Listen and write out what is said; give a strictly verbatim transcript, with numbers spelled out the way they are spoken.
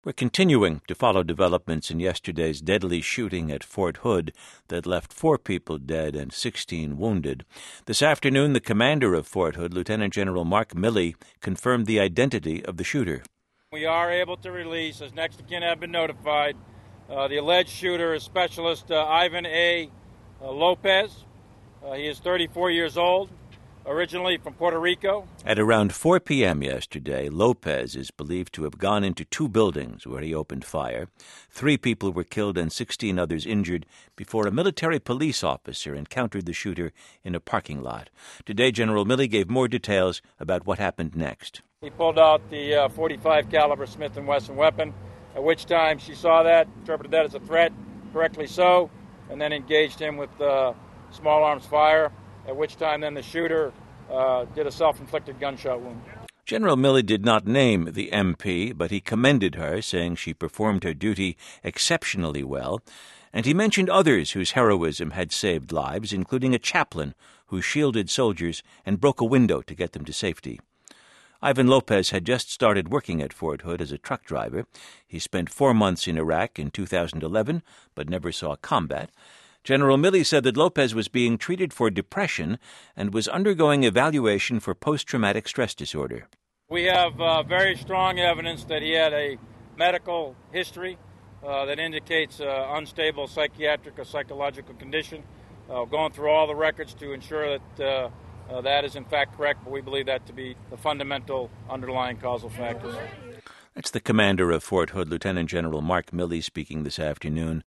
We're continuing to follow developments in yesterday's deadly shooting at Fort Hood that left four people dead and sixteen wounded. This afternoon, the commander of Fort Hood, Lieutenant General Mark Milley, confirmed the identity of the shooter. We are able to release, as next of kin have been notified, uh, the alleged shooter is Specialist uh, Ivan A. Uh, Lopez. Uh, he is thirty-four years old. Originally from Puerto Rico. At around four p.m. yesterday, Lopez is believed to have gone into two buildings where he opened fire. Three people were killed and sixteen others injured before a military police officer encountered the shooter in a parking lot. Today, General Milley gave more details about what happened next. He pulled out the uh, forty-five caliber Smith and Wesson weapon, at which time she saw that, interpreted that as a threat, correctly so, and then engaged him with uh, small arms fire. At which time then the shooter uh, did a self-inflicted gunshot wound. General Milley did not name the M P, but he commended her, saying she performed her duty exceptionally well, and he mentioned others whose heroism had saved lives, including a chaplain who shielded soldiers and broke a window to get them to safety. Ivan Lopez had just started working at Fort Hood as a truck driver. He spent four months in Iraq in two thousand eleven, but never saw combat. General Milley said that Lopez was being treated for depression and was undergoing evaluation for post-traumatic stress disorder. We have uh, very strong evidence that he had a medical history uh, that indicates uh, unstable psychiatric or psychological condition. Uh, going through all the records to ensure that uh, uh, that is in fact correct, but we believe that to be the fundamental underlying causal factors. That's the commander of Fort Hood, Lieutenant General Mark Milley, speaking this afternoon.